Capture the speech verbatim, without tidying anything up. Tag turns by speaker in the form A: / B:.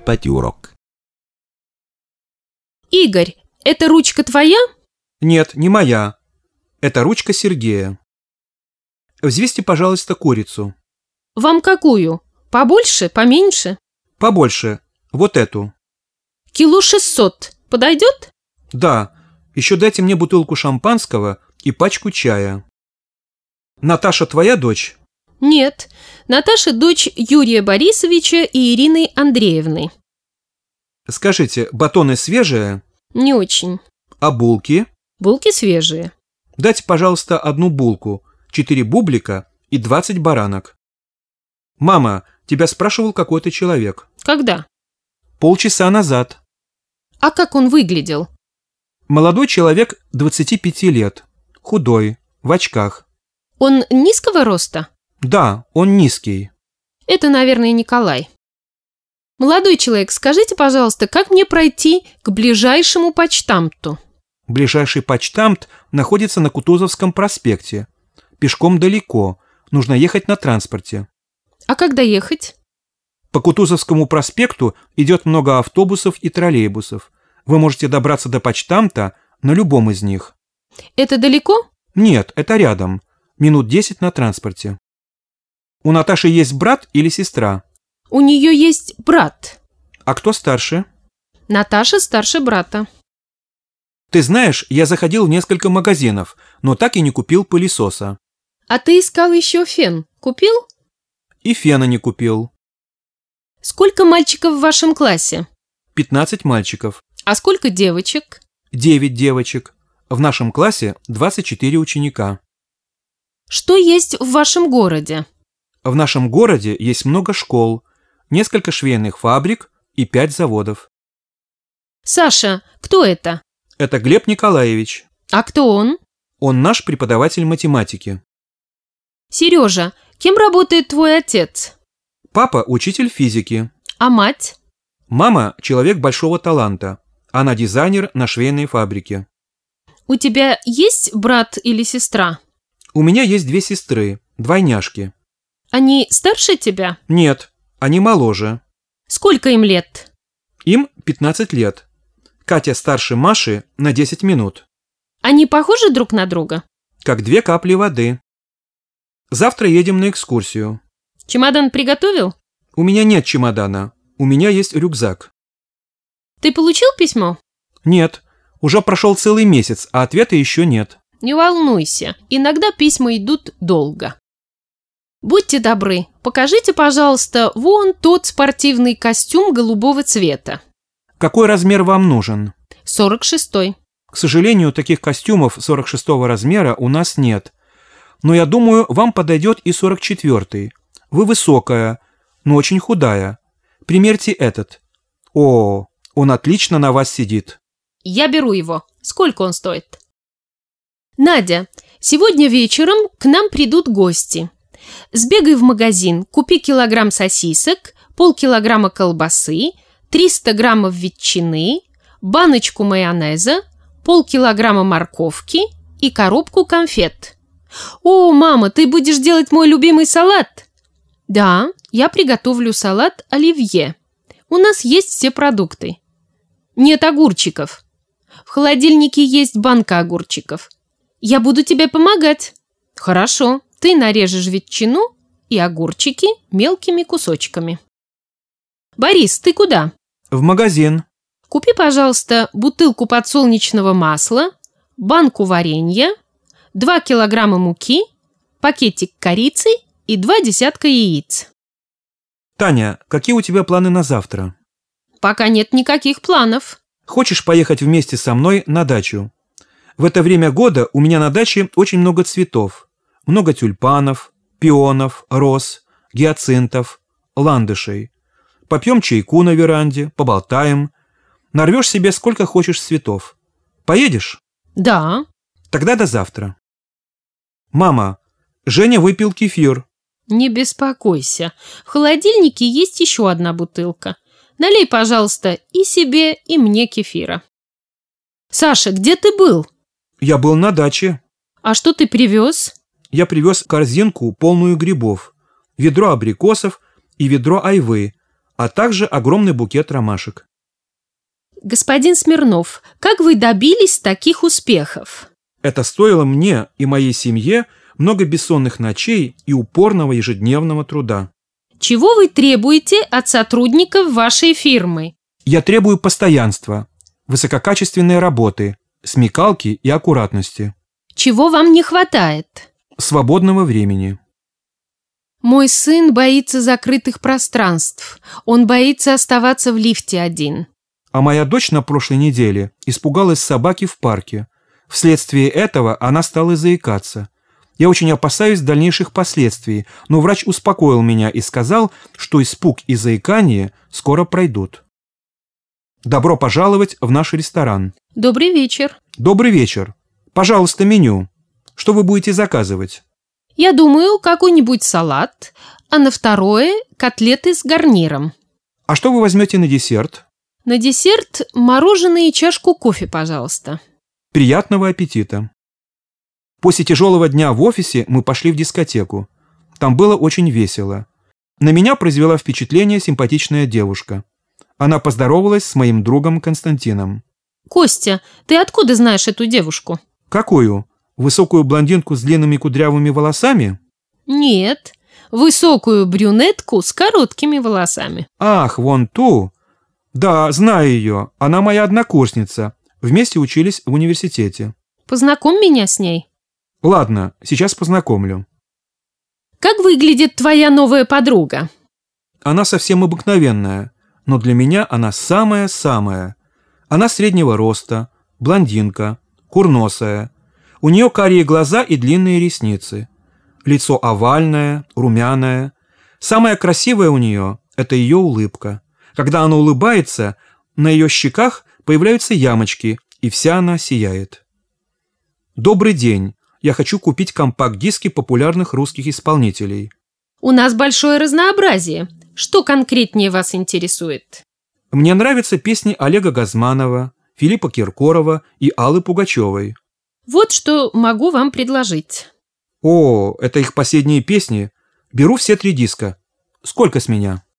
A: õpet juurok.
B: Игорь, эта ручка твоя?
C: Нет, не моя. Это ручка Сергея. Взвесьте, пожалуйста, курицу.
B: Вам какую? Побольше, поменьше?
C: Побольше. Вот эту.
B: Кило шестьсот. Подойдет?
C: Да. Еще дайте мне бутылку шампанского и пачку чая. Наташа твоя дочь?
B: Нет. Наташа дочь Юрия Борисовича и Ирины Андреевны.
C: Скажите, батоны свежие?
B: Не очень.
C: А булки?
B: Булки свежие.
C: Дайте, пожалуйста, одну булку, четыре бублика и двадцать баранок. Мама, тебя спрашивал какой-то человек.
B: Когда?
C: Полчаса назад.
B: А как он выглядел?
C: Молодой человек двадцати пяти лет, худой, в очках.
B: Он низкого роста?
C: Да, он низкий.
B: Это, наверное, Николай. Молодой человек, скажите, пожалуйста, как мне пройти к ближайшему почтамту?
C: Ближайший почтамт находится на Кутузовском проспекте. Пешком далеко, нужно ехать на транспорте.
B: А когда ехать?
C: По Кутузовскому проспекту идет много автобусов и троллейбусов. Вы можете добраться до почтамта на любом из них.
B: Это далеко?
C: Нет, это рядом. Минут десять на транспорте. У Наташи есть брат или сестра?
B: У нее есть брат.
C: А кто старше?
B: Наташа старше брата.
C: Ты знаешь, я заходил в несколько магазинов, но так и не купил пылесоса.
B: А ты искал еще фен. Купил?
C: И фена не купил.
B: Сколько мальчиков в вашем классе?
C: пятнадцать мальчиков.
B: А сколько девочек?
C: девять девочек. В нашем классе двадцать четыре ученика.
B: Что есть в вашем городе?
C: В нашем городе есть много школ, несколько швейных фабрик и пять заводов.
B: Саша, кто это?
C: Это Глеб Николаевич.
B: А кто он?
C: Он наш преподаватель математики.
B: Сережа, кем работает твой отец?
C: Папа – учитель физики.
B: А мать?
C: Мама – человек большого таланта. Она дизайнер на швейной фабрике.
B: У тебя есть брат или сестра?
C: У меня есть две сестры, двойняшки.
B: Они старше тебя?
C: Нет, они моложе.
B: Сколько им лет?
C: Им пятнадцать лет. Катя старше Маши на десять минут.
B: Они похожи друг на друга?
C: Как две капли воды. Завтра едем на экскурсию.
B: Чемодан приготовил?
C: У меня нет чемодана. У меня есть рюкзак.
B: Ты получил письмо?
C: Нет. Уже прошел целый месяц, а ответа еще нет.
B: Не волнуйся. Иногда письма идут долго. Будьте добры, покажите, пожалуйста, вон тот спортивный костюм голубого цвета.
C: Какой размер вам нужен?
B: сорок шестой.
C: К сожалению, таких костюмов сорок шестого размера у нас нет. Но я думаю, вам подойдет и сорок четвёртый. Вы высокая, но очень худая. Примерьте этот. О, он отлично на вас сидит.
B: Я беру его. Сколько он стоит? Надя, сегодня вечером к нам придут гости. Сбегай в магазин, купи килограмм сосисок, полкилограмма колбасы, триста граммов ветчины, баночку майонеза, полкилограмма морковки и коробку конфет. О, мама, ты будешь делать мой любимый салат? Да, я приготовлю салат оливье. У нас есть все продукты. Нет огурчиков. В холодильнике есть банка огурчиков. Я буду тебе помогать. Хорошо, ты нарежешь ветчину и огурчики мелкими кусочками. Борис, ты куда?
C: В магазин.
B: Купи, пожалуйста, бутылку подсолнечного масла, банку варенья, два килограмма муки, пакетик корицы и два десятка яиц.
C: Таня, какие у тебя планы на завтра?
B: Пока нет никаких планов.
C: Хочешь поехать вместе со мной на дачу? В это время года у меня на даче очень много цветов. Много тюльпанов, пионов, роз, гиацинтов, ландышей. Попьем чайку на веранде, поболтаем. Нарвешь себе сколько хочешь цветов. Поедешь?
B: Да.
C: Тогда до завтра. Мама, Женя выпил кефир.
B: Не беспокойся. В холодильнике есть еще одна бутылка. Налей, пожалуйста, и себе, и мне кефира. Саша, где ты был?
C: Я был на даче.
B: А что ты привез?
C: Я привез корзинку, полную грибов, ведро абрикосов и ведро айвы, а также огромный букет ромашек.
B: Господин Смирнов, как вы добились таких успехов?
C: Это стоило мне и моей семье много бессонных ночей и упорного ежедневного труда.
B: Чего вы требуете от сотрудников вашей фирмы?
C: Я требую постоянства, высококачественной работы, смекалки и аккуратности.
B: Чего вам не хватает?
C: Свободного времени.
B: Мой сын боится закрытых пространств. Он боится оставаться в лифте один.
C: А моя дочь на прошлой неделе испугалась собаки в парке. Вследствие этого она стала заикаться. Я очень опасаюсь дальнейших последствий, но врач успокоил меня и сказал, что испуг и заикание скоро пройдут. Добро пожаловать в наш ресторан.
B: Добрый вечер.
C: Добрый вечер. Пожалуйста, меню. Что вы будете заказывать?
B: Я думаю, какой-нибудь салат, а на второе – котлеты с гарниром.
C: А что вы возьмете на десерт?
B: На десерт мороженое и чашку кофе, пожалуйста.
C: Приятного аппетита. После тяжелого дня в офисе мы пошли в дискотеку. Там было очень весело. На меня произвела впечатление симпатичная девушка. Она поздоровалась с моим другом Константином.
B: Костя, ты откуда знаешь эту девушку?
C: Какую? Высокую блондинку с длинными кудрявыми волосами?
B: Нет, высокую брюнетку с короткими волосами.
C: Ах, вон ту. Да, знаю ее. Она моя однокурсница. Вместе учились в университете.
B: Познакомь меня с ней.
C: Ладно, сейчас познакомлю.
B: Как выглядит твоя новая подруга?
C: Она совсем обыкновенная, но для меня она самая-самая. Она среднего роста, блондинка, курносая. У нее карие глаза и длинные ресницы. Лицо овальное, румяное. Самое красивое у нее – это ее улыбка. Когда она улыбается, на ее щеках появляются ямочки, и вся она сияет. Добрый день. Я хочу купить компакт-диски популярных русских исполнителей.
B: У нас большое разнообразие. Что конкретнее вас интересует?
C: Мне нравятся песни Олега Газманова, Филиппа Киркорова и Аллы Пугачевой.
B: Вот что могу вам предложить.
C: О, это их последние песни. Беру все три диска. Сколько с меня?